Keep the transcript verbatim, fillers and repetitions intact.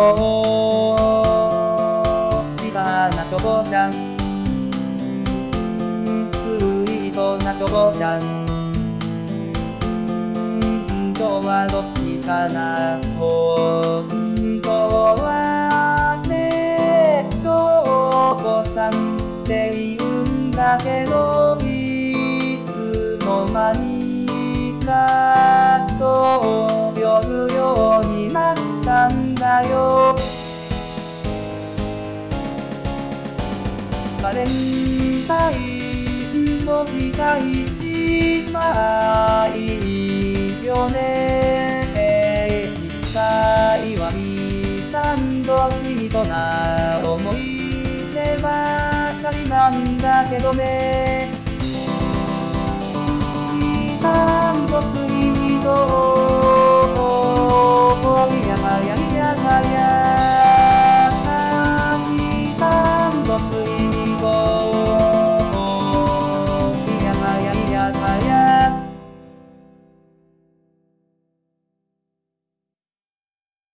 ビターなチョコちゃん、スイートなチョコちゃん、本当はどっちかな、本当はね、チョコさんって言うんだけど、いつの間にかそう呼ぶようになったんだよ。バレンタインも近いし、まあいいよね。一回は見たんどシートな思い出ばかりなんだけどね。